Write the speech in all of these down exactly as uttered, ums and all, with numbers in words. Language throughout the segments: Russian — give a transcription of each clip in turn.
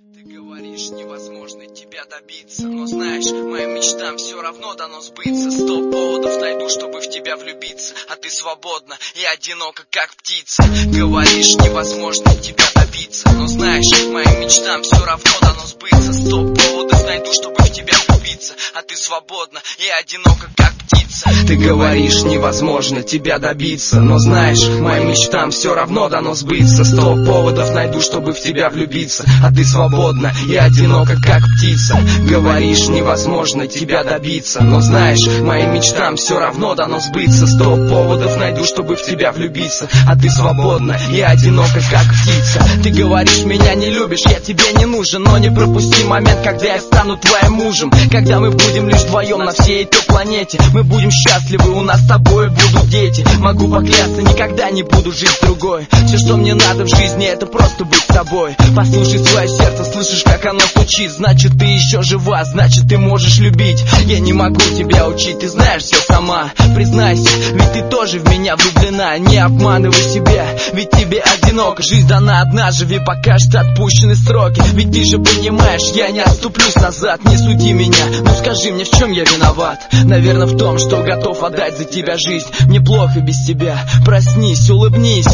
Ты говоришь, невозможно тебя добиться, но знаешь, моим мечтам все равно дано сбыться. Сто поводов найду, чтобы в тебя влюбиться, а ты свободна и одинока, как птица. Говоришь, невозможно тебя добиться, но знаешь, моим мечтам все равно дано сбыться. Сто поводов найду, чтобы в тебя влюбиться, а ты свободна и одинока, как птица. Ты говоришь, невозможно тебя добиться, но знаешь, моим мечтам все равно дано сбыться. Сто поводов найду, чтобы в тебя влюбиться, а ты свободна и одинока, как птица. Говоришь, невозможно тебя добиться, но знаешь, моим мечтам все равно дано сбыться. Сто поводов найду, чтобы в тебя влюбиться, а ты свободна и одинока, как птица. Ты говоришь, меня не любишь, я тебе не нужен, но не пропусти момент, когда я стану твоим мужем. Когда мы будем лишь вдвоем на всей этой планете, мы будем счастливы, у нас с тобой будут дети. Могу поклясться, никогда не буду жить с другой. Все, что мне надо в жизни, это просто быть с тобой. Послушай свое сердце, слышишь, как оно стучит. Значит, ты еще жива, значит, ты можешь любить. Я не могу тебя учить, ты знаешь все сама. Признайся, ведь ты тоже в меня влюблена. Не обманывай себя, ведь тебе одиноко. Жизнь дана одна, живи пока что отпущены сроки. Ведь ты же понимаешь, я не отступлюсь назад. Не суди меня, но скажи мне, в чем я виноват. Наверное, в том, что готов отдать за тебя жизнь. Мне плохо без тебя, проснись, улыбнись.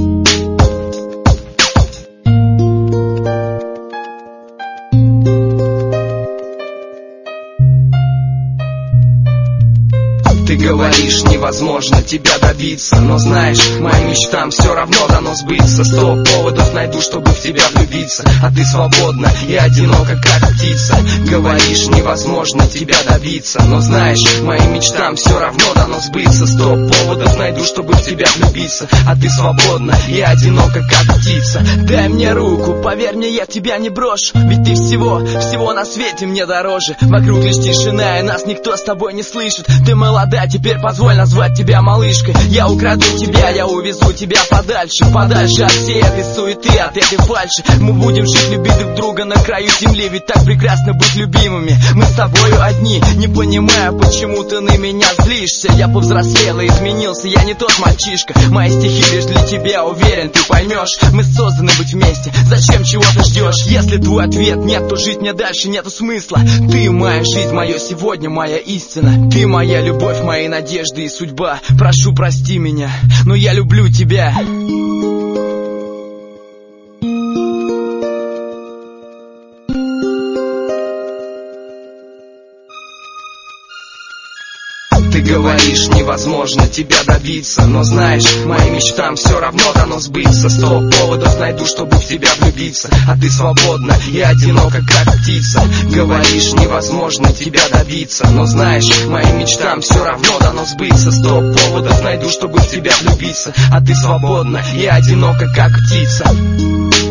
Ты говоришь, невозможно тебя добиться, но знаешь, моим мечтам все равно дано сбыться. Сто поводов найду, чтобы в тебя влюбиться, а ты свободна и одинока, как птица. Говоришь, невозможно тебя добиться, но знаешь, моим мечтам все равно дано сбыться. Сто поводов найду, чтобы в тебя влюбиться, а ты свободна и одинока, как птица. Дай мне руку, поверь мне, я тебя не брошу, ведь ты всего, всего на свете мне дороже. Вокруг лишь тишина, и нас никто с тобой не слышит. Ты молода, теперь позволь назвать тебя малышкой. Я украду тебя, я увезу тебя подальше, подальше от всей этой суеты, от этой фальши. Мы будем жить, любить друг друга на краю земли, ведь так прекрасно быть любимыми. Мы с тобою одни, не понимаю, почему ты на меня злишься. Я повзрослел и изменился, я не тот мальчишка. Мои стихи лишь для тебя, уверен, ты поймешь. Мы созданы быть вместе, зачем чего-то ждешь? Если твой ответ нет, то жить мне дальше нету смысла. Ты моя жизнь, мое сегодня, моя истина. Ты моя любовь, мои надежды и судьба. Прошу, прости меня, но я люблю тебя. Ты говоришь, невозможно тебя добиться, но знаешь, моим мечтам все равно дано сбыться. Сто поводов найду, чтобы в тебя влюбиться, а ты свободна и одинока, как птица. Говоришь, невозможно тебя добиться, но знаешь, моим мечтам все равно дано сбыться. Сто поводов найду, чтобы в тебя влюбиться, а ты свободна и одинока, как птица.